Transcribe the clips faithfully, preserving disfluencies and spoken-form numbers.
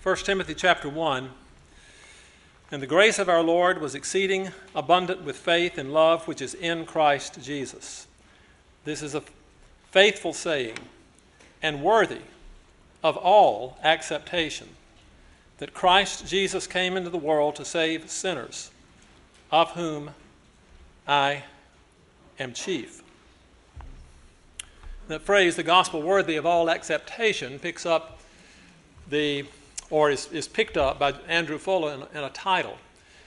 First Timothy chapter one. And the grace of our Lord was exceeding abundant with faith and love which is in Christ Jesus. This is a faithful saying and worthy of all acceptation, that Christ Jesus came into the world to save sinners, of whom I am chief. That phrase, the gospel worthy of all acceptation, picks up the, or is, is picked up by Andrew Fuller in, in a title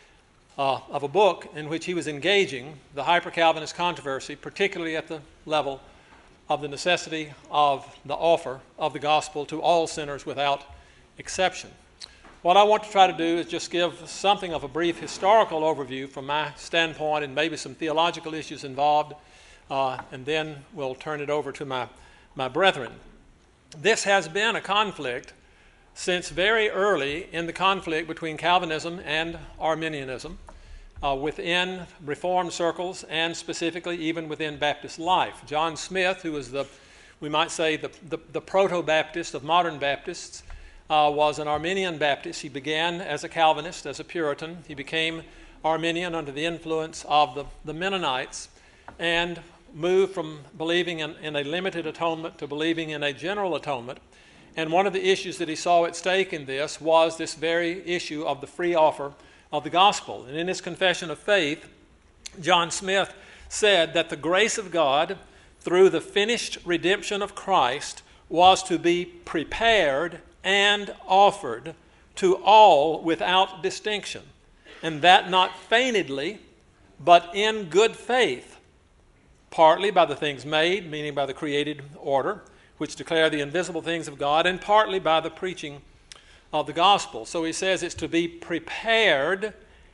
uh, of a book in which he was engaging the hyper-Calvinist controversy, particularly at the level of the necessity of the offer of the gospel to all sinners without exception. What I want to try to do is just give something of a brief historical overview from my standpoint and maybe some theological issues involved, uh, and then we'll turn it over to my, my brethren. This has been a conflict since very early in the conflict between Calvinism and Arminianism uh, within Reformed circles and specifically even within Baptist life. John Smith, who was the, we might say, the, the, the proto-Baptist of modern Baptists, Uh, was an Arminian Baptist. He began as a Calvinist, as a Puritan. He became Arminian under the influence of the, the Mennonites and moved from believing in, in a limited atonement to believing in a general atonement. And one of the issues that he saw at stake in this was this very issue of the free offer of the gospel. And in his confession of faith, John Smith said that the grace of God through the finished redemption of Christ was to be prepared and offered to all without distinction, and that not feignedly, but in good faith, partly by the things made, meaning by the created order, which declare the invisible things of God, and partly by the preaching of the gospel. So he says it's to be prepared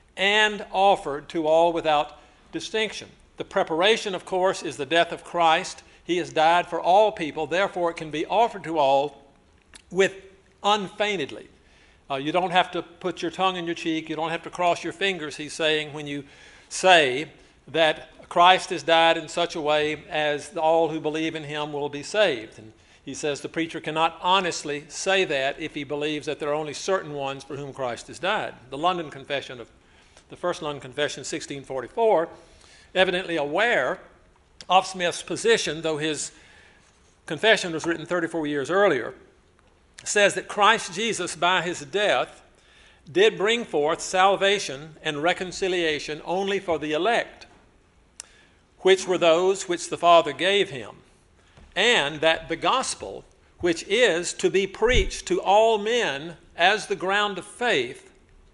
and offered to all without distinction. The preparation, of course, is the death of Christ. He has died for all people, therefore it can be offered to all with unfeignedly. Uh, you don't have to put your tongue in your cheek. You don't have to cross your fingers, he's saying, when you say that Christ has died in such a way as all who believe in him will be saved. And he says the preacher cannot honestly say that if he believes that there are only certain ones for whom Christ has died. The London Confession of the First London Confession, sixteen forty-four, evidently aware of Smith's position, though his confession was written thirty-four years earlier, says that Christ Jesus, by his death, did bring forth salvation and reconciliation only for the elect, which were those which the Father gave him, and that the gospel, which is to be preached to all men as the ground of faith,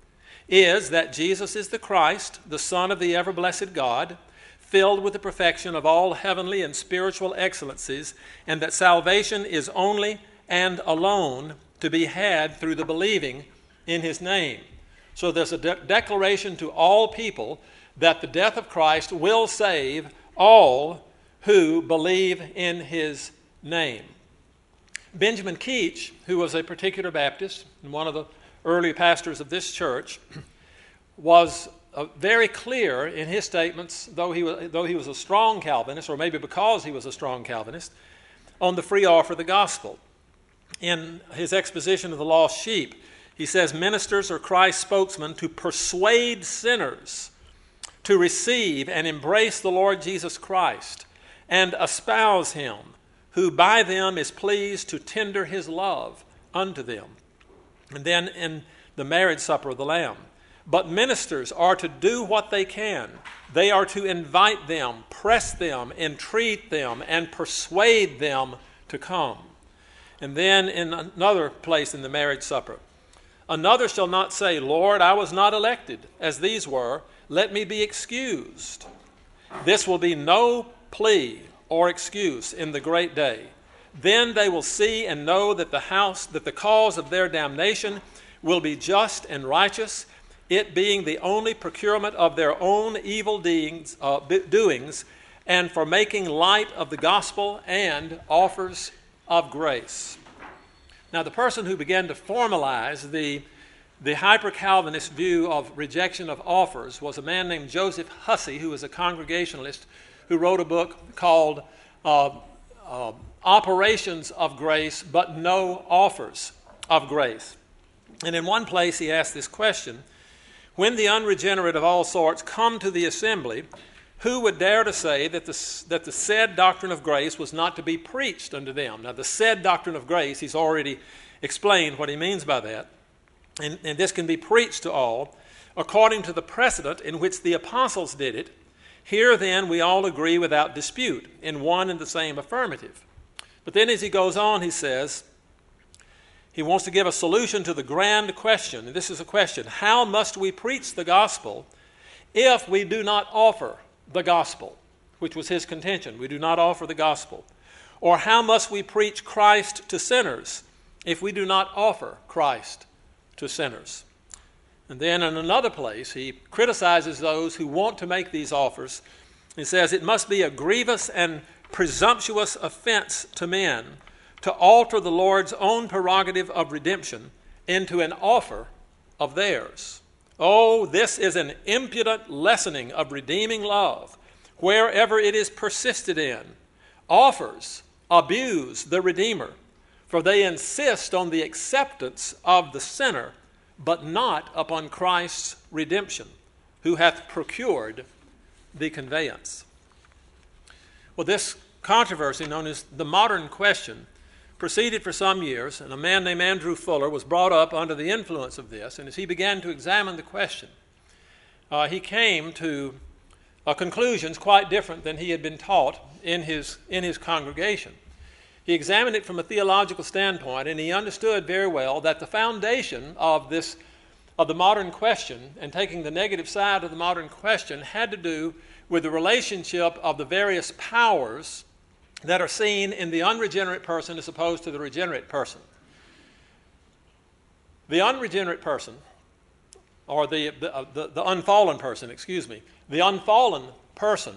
is that Jesus is the Christ, the Son of the ever-blessed God, filled with the perfection of all heavenly and spiritual excellencies, and that salvation is only and alone to be had through the believing in his name. So there's a de- declaration to all people that the death of Christ will save all who believe in his name. Benjamin Keach, who was a particular Baptist and one of the early pastors of this church, was uh, very clear in his statements, though he was, though he was a strong Calvinist, or maybe because he was a strong Calvinist, on the free offer of the gospel. In his exposition of the lost sheep, he says, ministers are Christ's spokesmen to persuade sinners to receive and embrace the Lord Jesus Christ and espouse him, who by them is pleased to tender his love unto them. And then in the marriage supper of the Lamb, but ministers are to do what they can. They are to invite them, press them, entreat them, and persuade them to come. And then in another place in the marriage supper, another shall not say, Lord, I was not elected, as these were. Let me be excused. This will be no plea or excuse in the great day. Then they will see and know that the house, that the cause of their damnation will be just and righteous, it being the only procurement of their own evil deeds, uh, doings, and for making light of the gospel and offers of grace. Now, the person who began to formalize the, the hyper-Calvinist view of rejection of offers was a man named Joseph Hussey, who was a Congregationalist, who wrote a book called uh, uh, Operations of Grace, but No Offers of Grace. And in one place he asked this question: when the unregenerate of all sorts come to the assembly, who would dare to say that the, that the said doctrine of grace was not to be preached unto them? Now, the said doctrine of grace, he's already explained what he means by that. And, and this can be preached to all, according to the precedent in which the apostles did it. Here, then, we all agree without dispute in one and the same affirmative. But then as he goes on, he says, he wants to give a solution to the grand question. And this is a question: how must we preach the gospel if we do not offer the gospel? Which was his contention. We do not offer the gospel. Or how must we preach Christ to sinners if we do not offer Christ to sinners? And then in another place, he criticizes those who want to make these offers. He says, it must be a grievous and presumptuous offense to men to alter the Lord's own prerogative of redemption into an offer of theirs. Oh, this is an impudent lessening of redeeming love, wherever it is persisted in. Offers abuse the Redeemer, for they insist on the acceptance of the sinner, but not upon Christ's redemption, who hath procured the conveyance. Well, this controversy, known as the modern question, proceeded for some years, and a man named Andrew Fuller was brought up under the influence of this. And as he began to examine the question, uh, he came to uh, conclusions quite different than he had been taught in his, in his congregation. He examined it from a theological standpoint, and he understood very well that the foundation of this, of the modern question, and taking the negative side of the modern question, had to do with the relationship of the various powers that are seen in the unregenerate person as opposed to the regenerate person. The unregenerate person, or the, the, uh, the, the unfallen person, excuse me, the unfallen person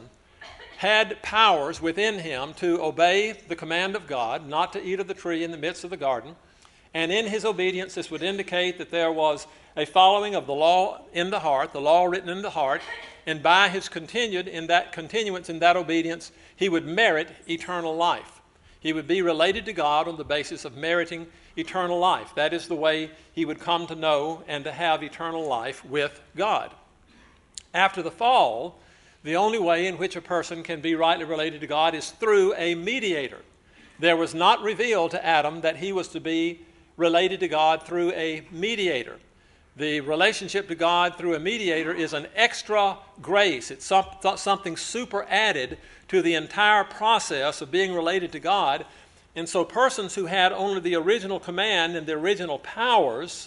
had powers within him to obey the command of God, not to eat of the tree in the midst of the garden. And in his obedience, this would indicate that there was a following of the law in the heart, the law written in the heart, and by his continued in that continuance in that obedience, he would merit eternal life. He would be related to God on the basis of meriting eternal life. That is the way he would come to know and to have eternal life with God. After the fall, the only way in which a person can be rightly related to God is through a mediator. There was not revealed to Adam that he was to be related to God through a mediator. The relationship to God through a mediator is an extra grace. It's some, something super added to the entire process of being related to God. And so persons who had only the original command and the original powers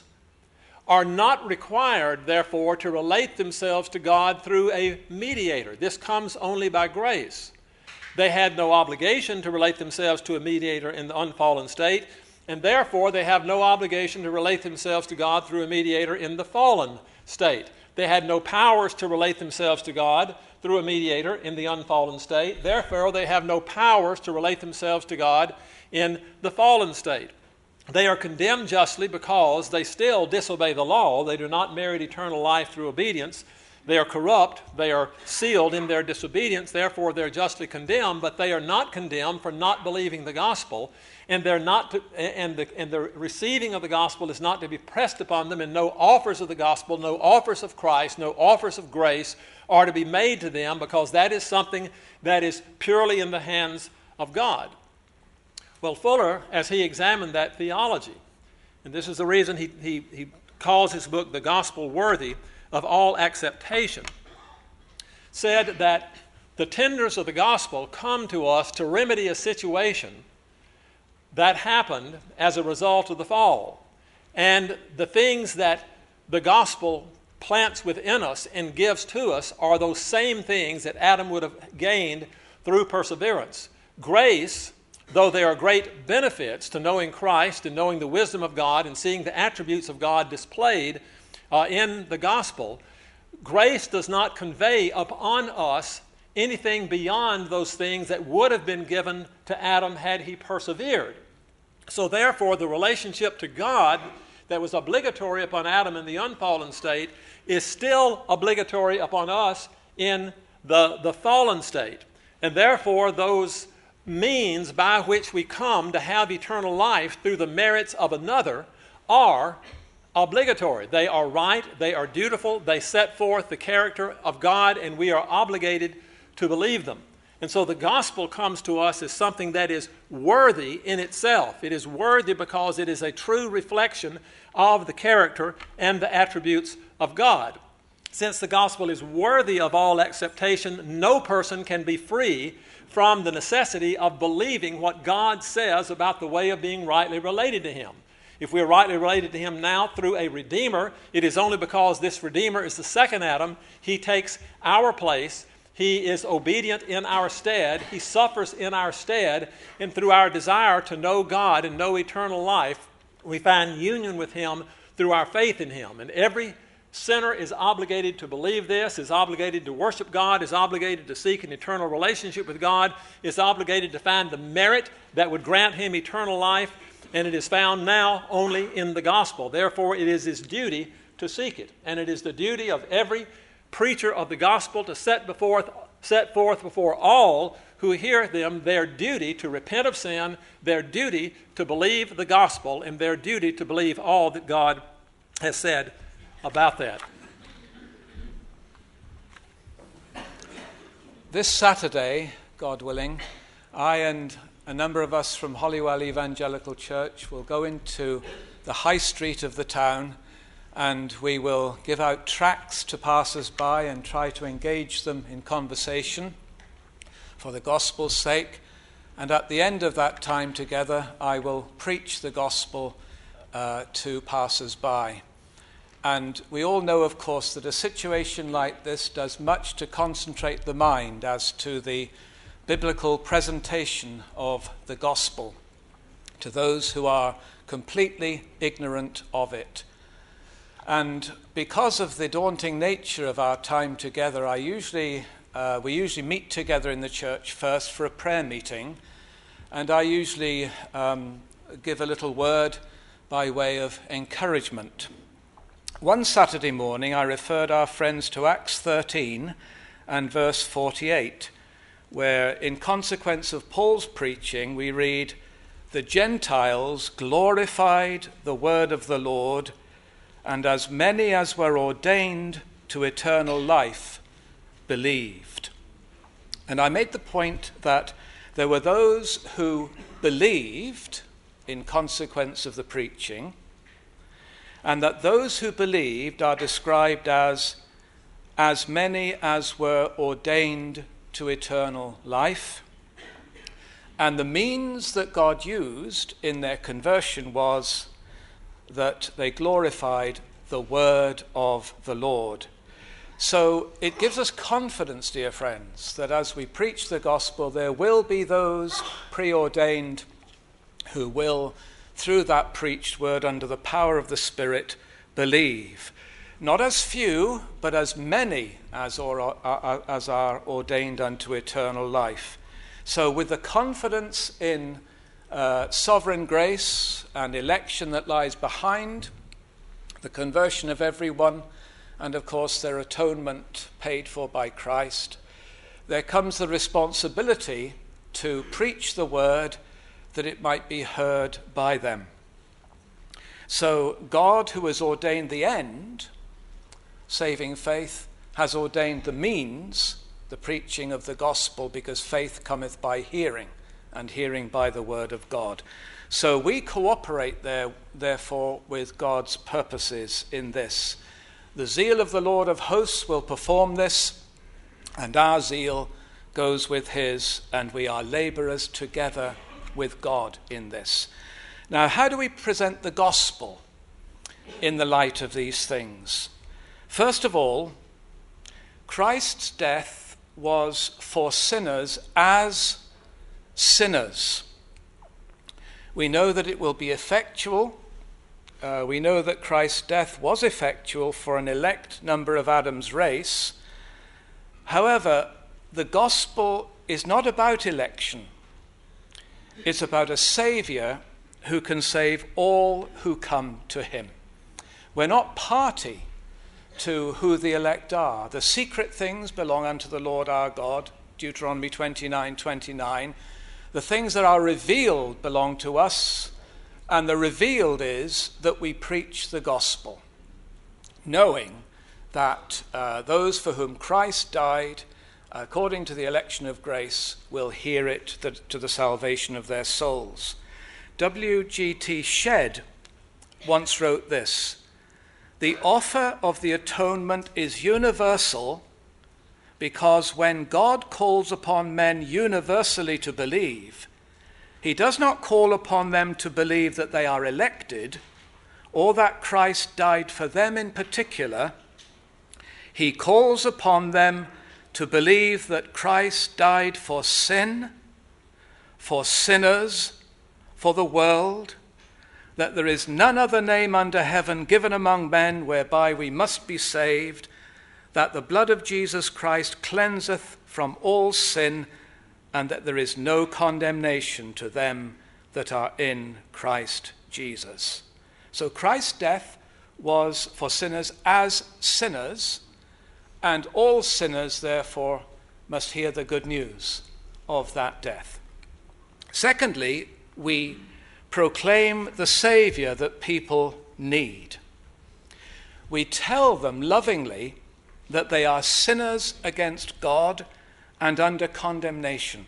are not required, therefore, to relate themselves to God through a mediator. This comes only by grace. They had no obligation to relate themselves to a mediator in the unfallen state, and therefore they have no obligation to relate themselves to God through a mediator in the fallen state. They had no powers to relate themselves to God through a mediator in the unfallen state. Therefore, they have no powers to relate themselves to God in the fallen state. They are condemned justly because they still disobey the law. They do not merit eternal life through obedience. They are corrupt. They are sealed in their disobedience. Therefore, they're justly condemned, but they are not condemned for not believing the gospel. And they're not to, and the and the receiving of the gospel is not to be pressed upon them, and no offers of the gospel, no offers of Christ, no offers of grace are to be made to them, because that is something that is purely in the hands of God. Well, Fuller, as he examined that theology, and this is the reason he he, he calls his book The Gospel Worthy of All Acceptation, said that the tenders of the gospel come to us to remedy a situation that happened as a result of the fall. And the things that the gospel plants within us and gives to us are those same things that Adam would have gained through perseverance. Grace, though there are great benefits to knowing Christ and knowing the wisdom of God and seeing the attributes of God displayed uh, in the gospel, grace does not convey upon us anything beyond those things that would have been given to Adam had he persevered. So therefore, the relationship to God that was obligatory upon Adam in the unfallen state is still obligatory upon us in the, the fallen state. And therefore, those means by which we come to have eternal life through the merits of another are obligatory. They are right, they are dutiful, they set forth the character of God, and we are obligated to believe them. And so the gospel comes to us as something that is worthy in itself. It is worthy because it is a true reflection of the character and the attributes of God. Since the gospel is worthy of all acceptation, no person can be free from the necessity of believing what God says about the way of being rightly related to Him. If we are rightly related to Him now through a Redeemer, it is only because this Redeemer is the second Adam. He takes our place. He is obedient in our stead. He suffers in our stead. And through our desire to know God and know eternal life, we find union with Him through our faith in Him. And every sinner is obligated to believe this, is obligated to worship God, is obligated to seek an eternal relationship with God, is obligated to find the merit that would grant him eternal life, and it is found now only in the gospel. Therefore, it is his duty to seek it, and it is the duty of every preacher of the gospel to set before, set forth before all who hear them their duty to repent of sin, their duty to believe the gospel, and their duty to believe all that God has said about that. This Saturday, God willing, I and a number of us from Holywell Evangelical Church will go into the high street of the town, and we will give out tracts to passers-by and try to engage them in conversation for the gospel's sake. And at the end of that time together, I will preach the gospel uh, to passers-by. And we all know, of course, that a situation like this does much to concentrate the mind as to the biblical presentation of the gospel to those who are completely ignorant of it. And because of the daunting nature of our time together, I usually uh, we usually meet together in the church first for a prayer meeting, and I usually um, give a little word by way of encouragement. One Saturday morning, I referred our friends to Acts thirteen and verse forty-eight, where, in consequence of Paul's preaching, we read, "The Gentiles glorified the word of the Lord, and as many as were ordained to eternal life believed." And I made the point that there were those who believed in consequence of the preaching, and that those who believed are described as as many as were ordained to eternal life. And the means that God used in their conversion was that they glorified the word of the Lord. So it gives us confidence, dear friends, that as we preach the gospel, there will be those preordained who will, through that preached word under the power of the Spirit, believe. Not as few, but as many as are, as are ordained unto eternal life. So with the confidence in uh, sovereign grace and election that lies behind the conversion of everyone, and of course their atonement paid for by Christ, there comes the responsibility to preach the word that it might be heard by them. So God, who has ordained the end, saving faith, has ordained the means, the preaching of the gospel, because faith cometh by hearing, and hearing by the word of God. So we cooperate there, therefore, with God's purposes in this. The zeal of the Lord of hosts will perform this, and our zeal goes with his, and we are laborers together with God in this. Now, how do we present the gospel in the light of these things? First of all, Christ's death was for sinners as sinners. We know that it will be effectual. Uh, we know that Christ's death was effectual for an elect number of Adam's race. However, the gospel is not about election. It's about a Savior who can save all who come to him. We're not party to who the elect are. The secret things belong unto the Lord our God, Deuteronomy twenty-nine twenty-nine. The things that are revealed belong to us, And the revealed is that we preach the gospel, knowing that uh, those for whom Christ died, according to the election of grace, will hear it to, to the salvation of their souls. W G T Shedd once wrote this: "The offer of the atonement is universal because when God calls upon men universally to believe, he does not call upon them to believe that they are elected or that Christ died for them in particular. He calls upon them to believe that Christ died for sin, for sinners, for the world, that there is none other name under heaven given among men whereby we must be saved, that the blood of Jesus Christ cleanseth from all sin, and that there is no condemnation to them that are in Christ Jesus." So Christ's death was for sinners as sinners, and all sinners, therefore, must hear the good news of that death. Secondly, we proclaim the Savior that people need. We tell them lovingly that they are sinners against God and under condemnation,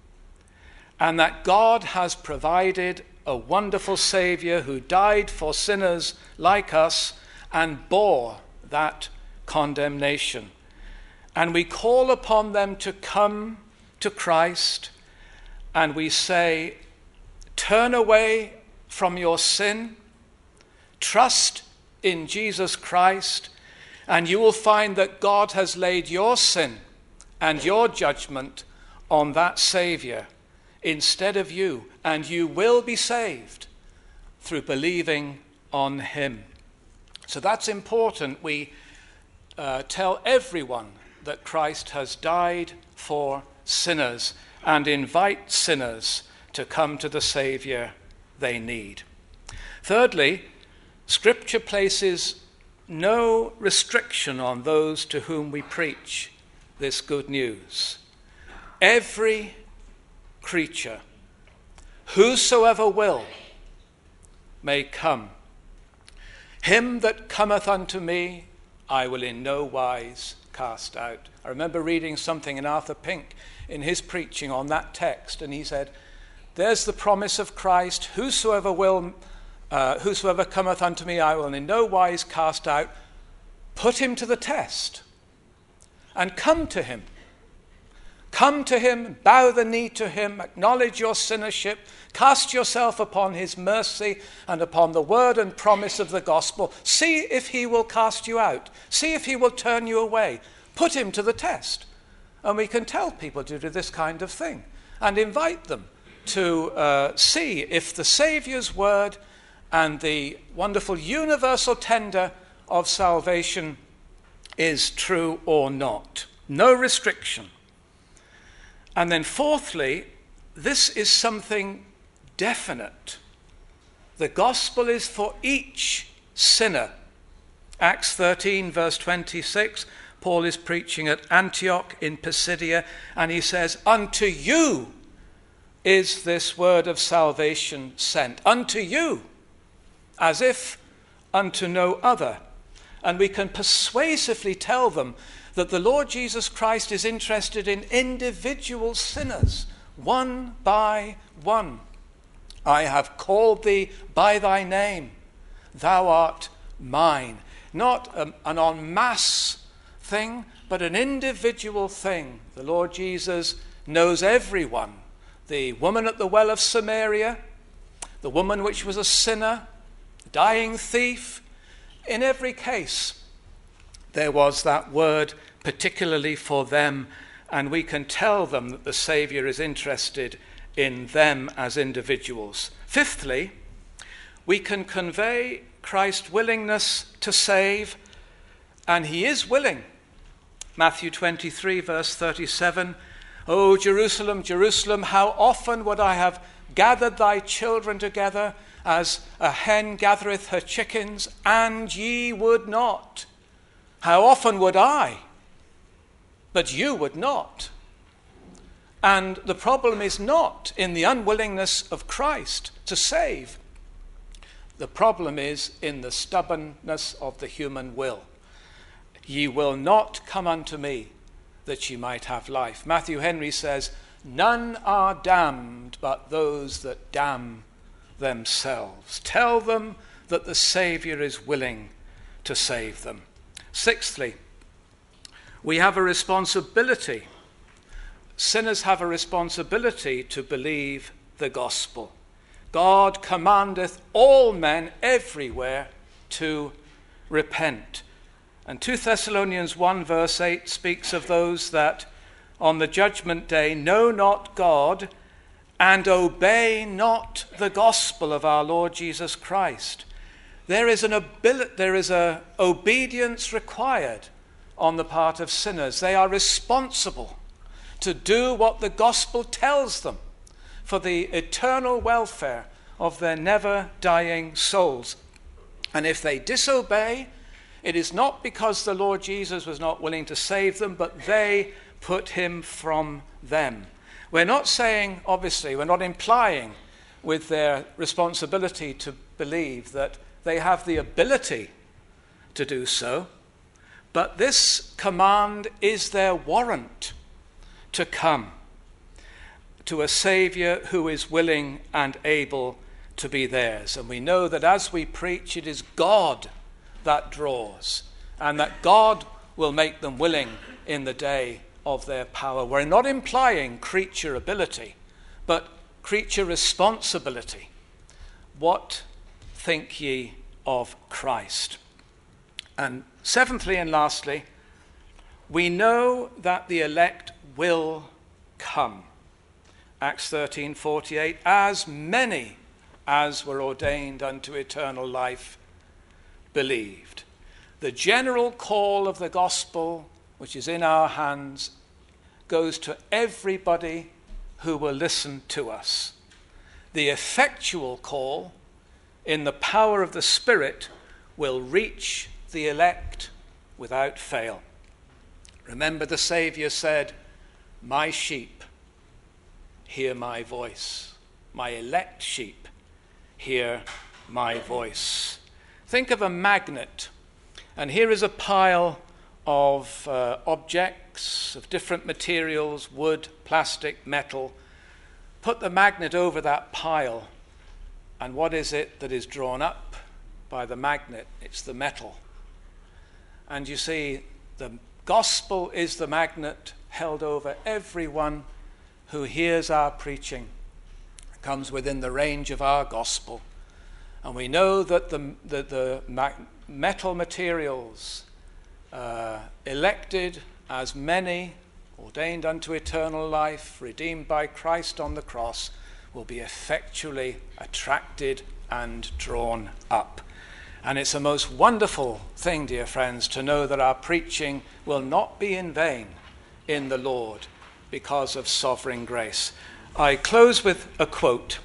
and that God has provided a wonderful Savior who died for sinners like us and bore that condemnation. And we call upon them to come to Christ, and we say, turn away from your sin, trust in Jesus Christ, and you will find that God has laid your sin and your judgment on that Savior instead of you, and you will be saved through believing on him. So that's important. We uh, tell everyone that Christ has died for sinners and invite sinners to come to the Savior they need. Thirdly, Scripture places no restriction on those to whom we preach this good news. Every creature, whosoever will, may come. Him that cometh unto me, I will in no wise cast out. I remember reading something in Arthur Pink in his preaching on that text, and he said, there's the promise of Christ, whosoever will, uh, whosoever cometh unto me, I will in no wise cast out. Put him to the test and come to him. Come to him, bow the knee to him, acknowledge your sinnership, cast yourself upon his mercy and upon the word and promise of the gospel. See if he will cast you out. See if he will turn you away. Put him to the test. And we can tell people to do this kind of thing and invite them to uh, see if the Saviour's word and the wonderful universal tender of salvation is true or not. No restriction. And then fourthly, this is something definite. The gospel is for each sinner. Acts thirteen, verse twenty-six, Paul is preaching at Antioch in Pisidia, and he says, unto you is this word of salvation sent. Unto you, as if unto no other. And we can persuasively tell them that the Lord Jesus Christ is interested in individual sinners, one by one. I have called thee by thy name. Thou art mine. Not a, an en masse thing, but an individual thing. The Lord Jesus knows everyone. The woman at the well of Samaria, the woman which was a sinner, the dying thief. In every case, there was that word particularly for them, and we can tell them that the Saviour is interested in them as individuals. Fifthly, we can convey Christ's willingness to save, and he is willing. Matthew twenty-three, verse thirty-seven, O Jerusalem, Jerusalem, how often would I have gathered thy children together as a hen gathereth her chickens, and ye would not. How often would I, but you would not. And the problem is not in the unwillingness of Christ to save. The problem is in the stubbornness of the human will. Ye will not come unto me, that ye might have life. Matthew Henry says, none are damned but those that damn themselves. Tell them that the Saviour is willing to save them. Sixthly, we have a responsibility. Sinners have a responsibility to believe the gospel. God commandeth all men everywhere to repent. And two Thessalonians one verse eight speaks of those that on the judgment day know not God and obey not the gospel of our Lord Jesus Christ. There is an ability, there is a obedience required on the part of sinners. They are responsible to do what the gospel tells them for the eternal welfare of their never-dying souls. And if they disobey, it is not because the Lord Jesus was not willing to save them, but they put him from them. We're not saying, obviously, we're not implying with their responsibility to believe that they have the ability to do so, but this command is their warrant to come to a Saviour who is willing and able to be theirs. And we know that as we preach, it is God that draws, and that God will make them willing in the day of their power. We're not implying creature ability, but creature responsibility. What think ye of Christ? And seventhly and lastly, we know that the elect will come. Acts thirteen forty-eight, as many as were ordained unto eternal life believed. The general call of the gospel, which is in our hands, goes to everybody who will listen to us. The effectual call in the power of the Spirit will reach the elect without fail. Remember, the Saviour said, my sheep hear my voice. My elect sheep hear my voice. Think of a magnet, and here is a pile of uh, objects of different materials, wood, plastic, metal. Put the magnet over that pile, and what is it that is drawn up by the magnet? It's the metal. And you see, the gospel is the magnet held over everyone who hears our preaching, comes within the range of our gospel. And we know that the, the, the metal materials uh, elected as many, ordained unto eternal life, redeemed by Christ on the cross, will be effectually attracted and drawn up. And it's a most wonderful thing, dear friends, to know that our preaching will not be in vain in the Lord because of sovereign grace. I close with a quote.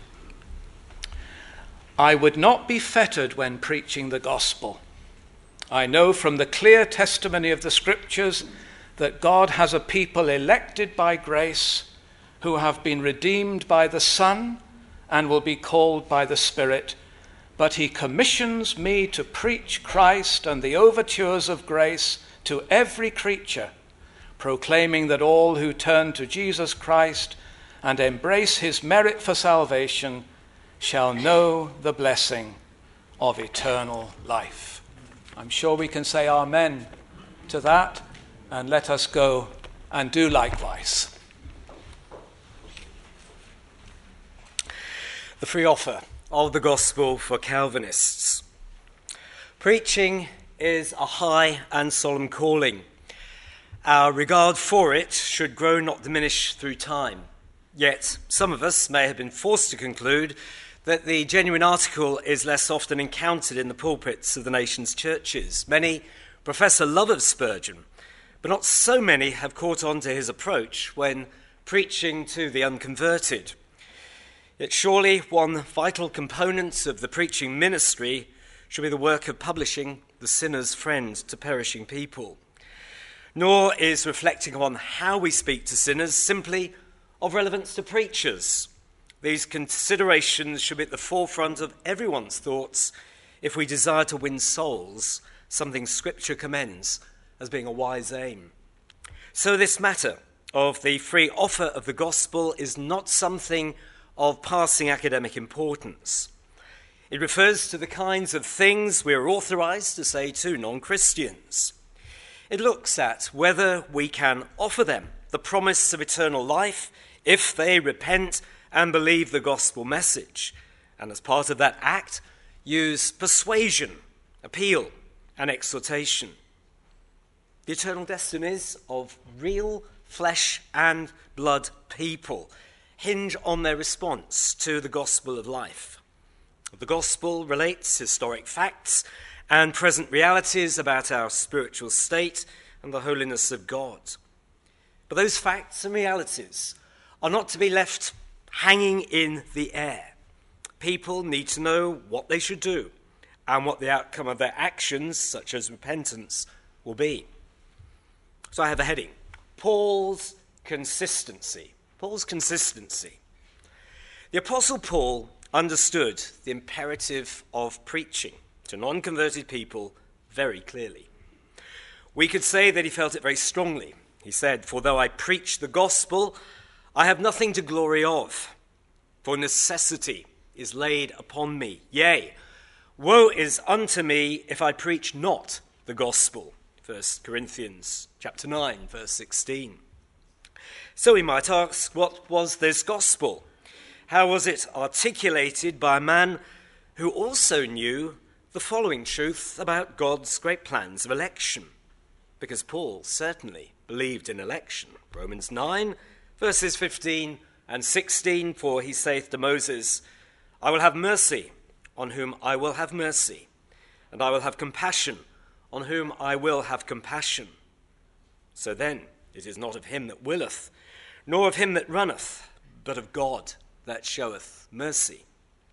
I would not be fettered when preaching the gospel. I know from the clear testimony of the scriptures that God has a people elected by grace who have been redeemed by the Son and will be called by the Spirit. But he commissions me to preach Christ and the overtures of grace to every creature, proclaiming that all who turn to Jesus Christ and embrace his merit for salvation shall know the blessing of eternal life. I'm sure we can say amen to that, and let us go and do likewise. The free offer of the gospel for Calvinists. Preaching is a high and solemn calling. Our regard for it should grow, not diminish, through time. Yet some of us may have been forced to conclude that the genuine article is less often encountered in the pulpits of the nation's churches. Many profess a love of Spurgeon, but not so many have caught on to his approach when preaching to the unconverted. Yet surely one vital component of the preaching ministry should be the work of publishing the sinner's friend to perishing people. Nor is reflecting on how we speak to sinners simply of relevance to preachers. These considerations should be at the forefront of everyone's thoughts if we desire to win souls, something Scripture commends as being a wise aim. So this matter of the free offer of the gospel is not something of passing academic importance. It refers to the kinds of things we are authorized to say to non-Christians. It looks at whether we can offer them the promise of eternal life if they repent and believe the gospel message, and as part of that act, use persuasion, appeal, and exhortation. The eternal destinies of real flesh and blood people hinge on their response to the gospel of life. The gospel relates historic facts and present realities about our spiritual state and the holiness of God. But those facts and realities are not to be left hanging in the air. People need to know what they should do and what the outcome of their actions, such as repentance, will be. So I have a heading: Paul's consistency. Paul's consistency. The Apostle Paul understood the imperative of preaching to non-converted people very clearly. We could say that he felt it very strongly. He said, "For though I preach the gospel, I have nothing to glory of, for necessity is laid upon me. Yea, woe is unto me if I preach not the gospel." First Corinthians chapter nine, verse sixteen. So we might ask, what was this gospel? How was it articulated by a man who also knew the following truth about God's great plans of election? Because Paul certainly believed in election. Romans nine, verses fifteen and sixteen, for he saith to Moses, "I will have mercy on whom I will have mercy, and I will have compassion on whom I will have compassion. So then it is not of him that willeth, nor of him that runneth, but of God that showeth mercy."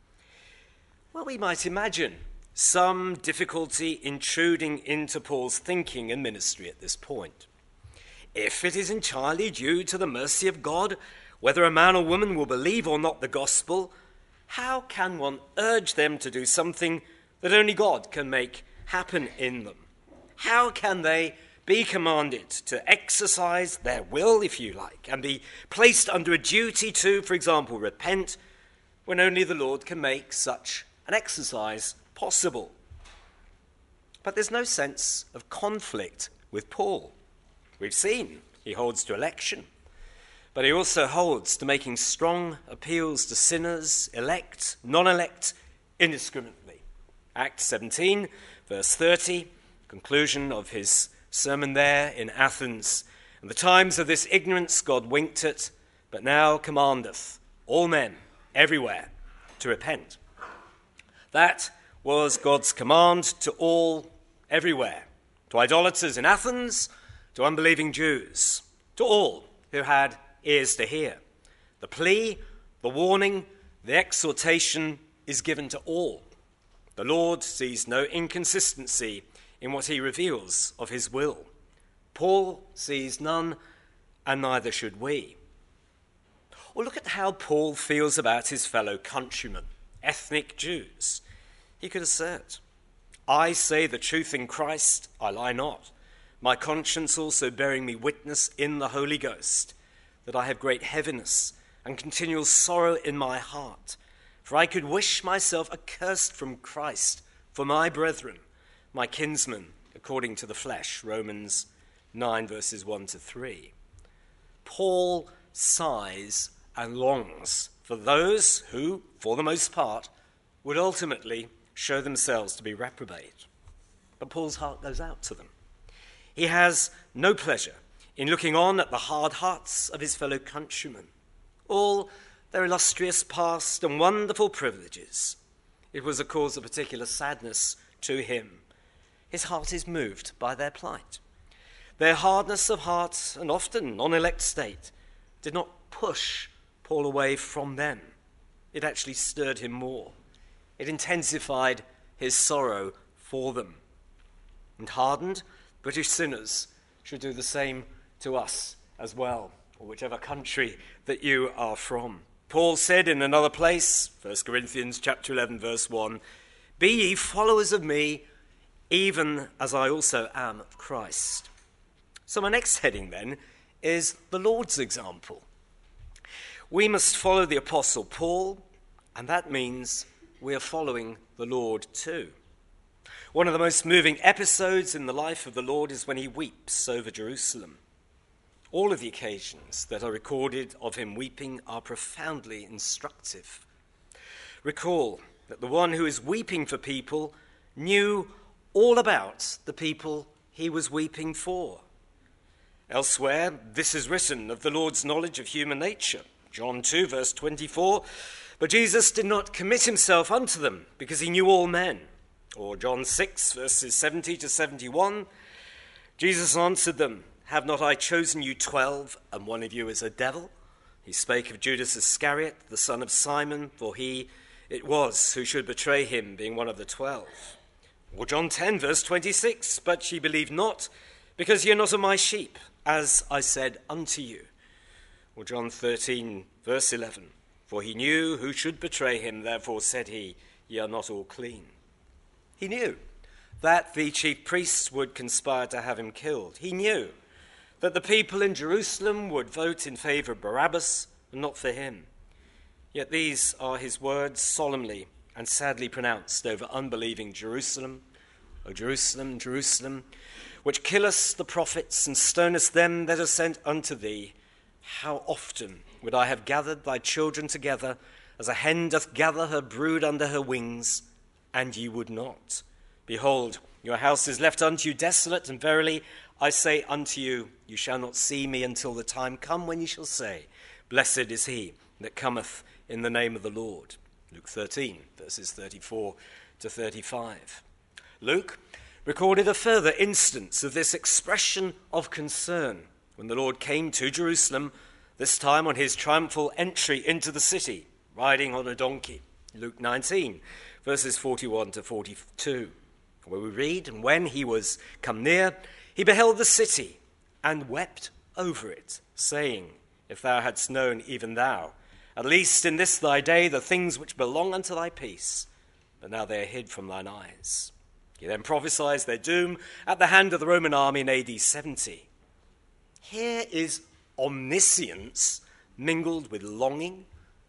Well, we might imagine some difficulty intruding into Paul's thinking and ministry at this point. If it is entirely due to the mercy of God, whether a man or woman will believe or not the gospel, how can one urge them to do something that only God can make happen in them? How can they be commanded to exercise their will, if you like, and be placed under a duty to, for example, repent, when only the Lord can make such an exercise possible? But there's no sense of conflict with Paul. We've seen he holds to election, but he also holds to making strong appeals to sinners, elect, non-elect, indiscriminately. Acts seventeen, verse thirty, conclusion of his sermon there in Athens. "In the times of this ignorance God winked at, but now commandeth all men everywhere to repent." That was God's command to all everywhere, to idolaters in Athens, to unbelieving Jews, to all who had ears to hear. The plea, the warning, the exhortation is given to all. The Lord sees no inconsistency in what he reveals of his will. Paul sees none, and neither should we. Or look at how Paul feels about his fellow countrymen, ethnic Jews. He could assert, "I say the truth in Christ, I lie not, my conscience also bearing me witness in the Holy Ghost, that I have great heaviness and continual sorrow in my heart. For I could wish myself accursed from Christ for my brethren, my kinsmen, according to the flesh." Romans nine, verses one to three. Paul sighs and longs for those who, for the most part, would ultimately show themselves to be reprobate. But Paul's heart goes out to them. He has no pleasure in looking on at the hard hearts of his fellow countrymen, all their illustrious past and wonderful privileges. It was a cause of particular sadness to him. His heart is moved by their plight. Their hardness of heart and often non-elect state did not push Paul away from them. It actually stirred him more. It intensified his sorrow for them. And hardened British sinners should do the same to us as well, or whichever country that you are from. Paul said in another place, First Corinthians chapter eleven, verse one, "Be ye followers of me, even as I also am of Christ." So my next heading then is the Lord's example. We must follow the Apostle Paul, and that means we are following the Lord too. One of the most moving episodes in the life of the Lord is when he weeps over Jerusalem. All of the occasions that are recorded of him weeping are profoundly instructive. Recall that the one who is weeping for people knew all about the people he was weeping for. Elsewhere, this is written of the Lord's knowledge of human nature. John two, verse twenty-four, "But Jesus did not commit himself unto them, because he knew all men." Or John six, verses seventy to seventy-one, Jesus answered them, "Have not I chosen you twelve, and one of you is a devil?" He spake of Judas Iscariot, the son of Simon, for he it was who should betray him, being one of the twelve. Or John ten, verse twenty-six, "But ye believe not, because ye are not of my sheep, as I said unto you." Or John thirteen, verse eleven, "For he knew who should betray him, therefore said he, Ye are not all clean." He knew that the chief priests would conspire to have him killed. He knew that the people in Jerusalem would vote in favor of Barabbas and not for him. Yet these are his words solemnly and sadly pronounced over unbelieving Jerusalem. "O Jerusalem, Jerusalem, which killest the prophets and stonest them that are sent unto thee, how often would I have gathered thy children together, as a hen doth gather her brood under her wings, and ye would not. Behold, your house is left unto you desolate, and verily I say unto you, you shall not see me until the time come when ye shall say, Blessed is he that cometh in the name of the Lord." Luke thirteen, verses thirty-four to thirty-five. Luke recorded a further instance of this expression of concern when the Lord came to Jerusalem, this time on his triumphal entry into the city, riding on a donkey. Luke nineteen, verses forty-one to forty-two, where we read, "And when he was come near, he beheld the city, and wept over it, saying, If thou hadst known, even thou, at least in this thy day, the things which belong unto thy peace, but now they are hid from thine eyes." He then prophesies their doom at the hand of the Roman army in A D seventy. Here is omniscience mingled with longing,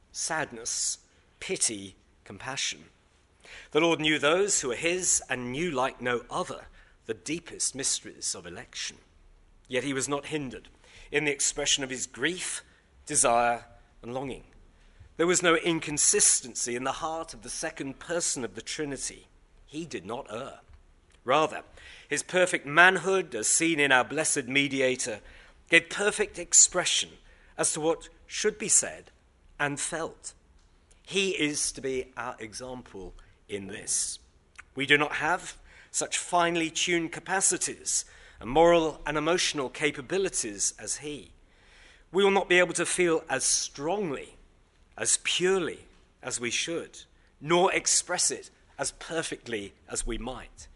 sadness, pity, compassion. The Lord knew those who were his and knew like no other the deepest mysteries of election. Yet he was not hindered in the expression of his grief, desire, and longing. There was no inconsistency in the heart of the second person of the Trinity. He did not err. Rather, his perfect manhood, as seen in our blessed mediator, gave perfect expression as to what should be said and felt. He is to be our example in this. We do not have such finely tuned capacities and moral and emotional capabilities as he. We will not be able to feel as strongly, as purely as we should, nor express it as perfectly as we might.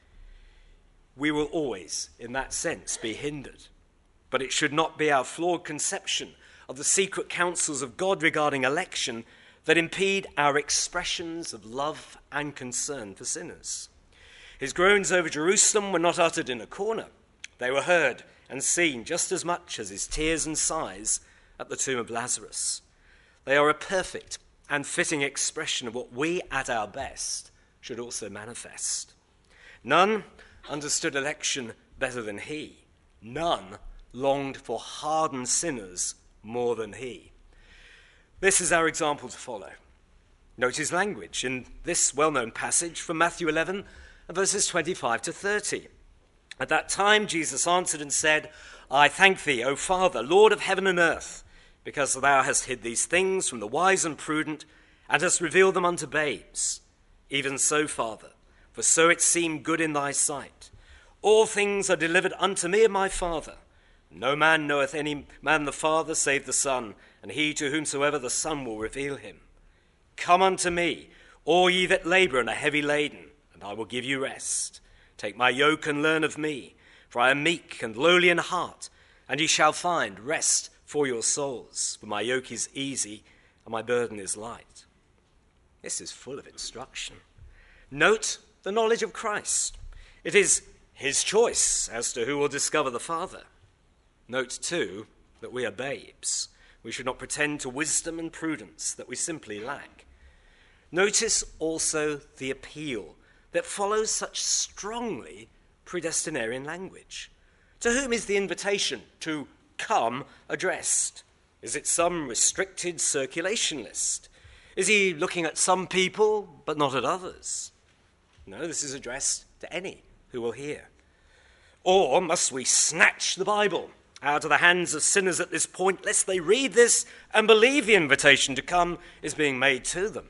We will always, in that sense, be hindered. But it should not be our flawed conception of the secret counsels of God regarding election that impede our expressions of love and concern for sinners. His groans over Jerusalem were not uttered in a corner. They were heard and seen just as much as his tears and sighs at the tomb of Lazarus. They are a perfect and fitting expression of what we, at our best, should also manifest. None understood election better than he. None longed for hardened sinners more than he. This is our example to follow. Note his language in this well-known passage from Matthew eleven, verses twenty-five to thirty. "At that time Jesus answered and said, I thank thee, O Father, Lord of heaven and earth, because thou hast hid these things from the wise and prudent, and hast revealed them unto babes. Even so, Father, for so it seemed good in thy sight. All things are delivered unto me of my Father. No man knoweth any man the Father save the Son, and he to whomsoever the Son will reveal him. Come unto me, all ye that labour and are heavy laden, and I will give you rest. Take my yoke and learn of me, for I am meek and lowly in heart, and ye shall find rest for your souls. For my yoke is easy, and my burden is light. This is full of instruction. Note the knowledge of Christ. It is his choice as to who will discover the Father. Note, too, that we are babes. We should not pretend to wisdom and prudence that we simply lack. Notice also the appeal that follows such strongly predestinarian language. To whom is the invitation to come addressed? Is it some restricted circulation list? Is he looking at some people but not at others? No, this is addressed to any who will hear. Or must we snatch the Bible out of the hands of sinners at this point, lest they read this and believe the invitation to come is being made to them?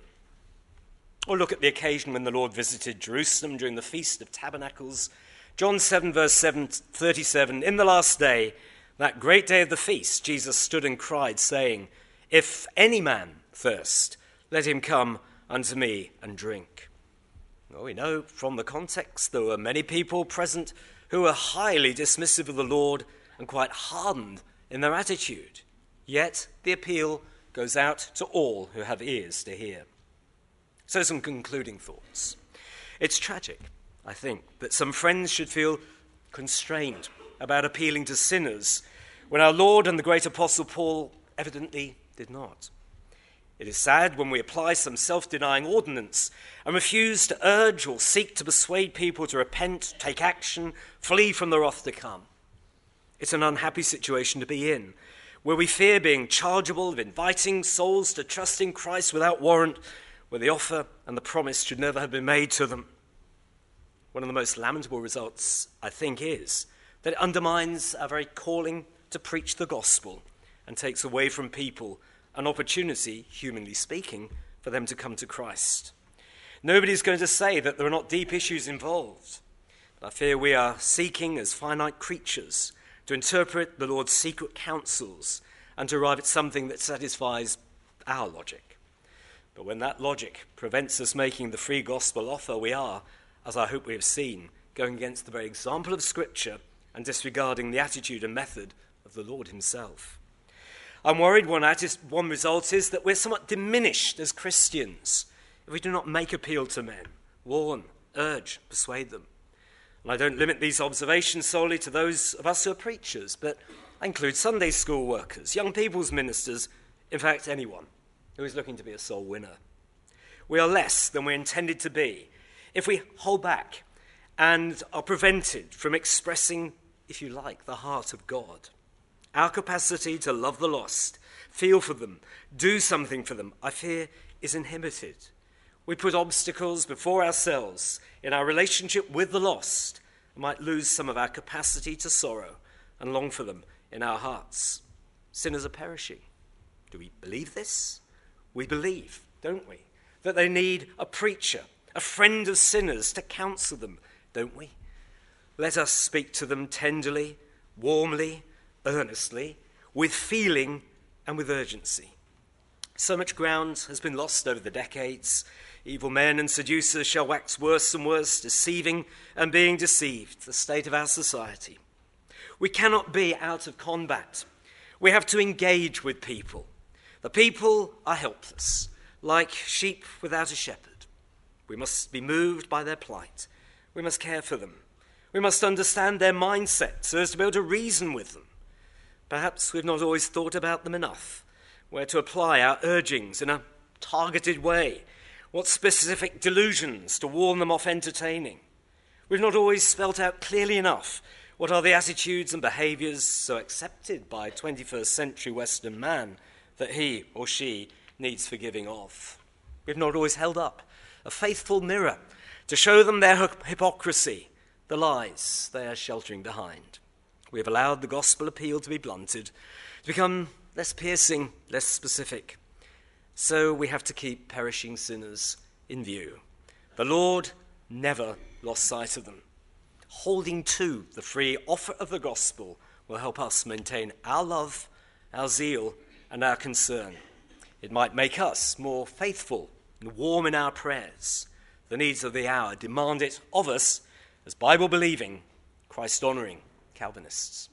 Or look at the occasion when the Lord visited Jerusalem during the Feast of Tabernacles. John seven, verse seven, thirty-seven, in the last day, that great day of the feast, Jesus stood and cried, saying, "If any man thirst, let him come unto me and drink." Well, we know from the context there were many people present who were highly dismissive of the Lord and quite hardened in their attitude. Yet the appeal goes out to all who have ears to hear. So some concluding thoughts. It's tragic, I think, that some friends should feel constrained about appealing to sinners when our Lord and the great Apostle Paul evidently did not. It is sad when we apply some self-denying ordinance and refuse to urge or seek to persuade people to repent, take action, flee from the wrath to come. It's an unhappy situation to be in, where we fear being chargeable of inviting souls to trust in Christ without warrant, where the offer and the promise should never have been made to them. One of the most lamentable results, I think, is that it undermines our very calling to preach the gospel and takes away from people an opportunity, humanly speaking, for them to come to Christ. Nobody's going to say that there are not deep issues involved. But I fear we are seeking, as finite creatures, to interpret the Lord's secret counsels and to arrive at something that satisfies our logic. But when that logic prevents us making the free gospel offer, we are, as I hope we have seen, going against the very example of Scripture and disregarding the attitude and method of the Lord himself. I'm worried one, atti- one result is that we're somewhat diminished as Christians if we do not make appeal to men, warn, urge, persuade them. And I don't limit these observations solely to those of us who are preachers, but I include Sunday school workers, young people's ministers, in fact anyone who is looking to be a soul winner. We are less than we're intended to be if we hold back and are prevented from expressing, if you like, the heart of God. Our capacity to love the lost, feel for them, do something for them, I fear, is inhibited. We put obstacles before ourselves in our relationship with the lost and might lose some of our capacity to sorrow and long for them in our hearts. Sinners are perishing. Do we believe this? We believe, don't we, that they need a preacher, a friend of sinners to counsel them, don't we? Let us speak to them tenderly, warmly, earnestly, with feeling and with urgency. So much ground has been lost over the decades. Evil men and seducers shall wax worse and worse, deceiving and being deceived, the state of our society. We cannot be out of combat. We have to engage with people. The people are helpless, like sheep without a shepherd. We must be moved by their plight. We must care for them. We must understand their mindset so as to be able to reason with them. Perhaps we've not always thought about them enough, where to apply our urgings in a targeted way, what specific delusions to warn them off entertaining. We've not always spelt out clearly enough what are the attitudes and behaviours so accepted by twenty-first century Western man that he or she needs forgiving of. We've not always held up a faithful mirror to show them their hypocrisy, the lies they are sheltering behind. We have allowed the gospel appeal to be blunted, to become less piercing, less specific. So we have to keep perishing sinners in view. The Lord never lost sight of them. Holding to the free offer of the gospel will help us maintain our love, our zeal, and our concern. It might make us more faithful and warm in our prayers. The needs of the hour demand it of us as Bible-believing, Christ-honouring Calvinists.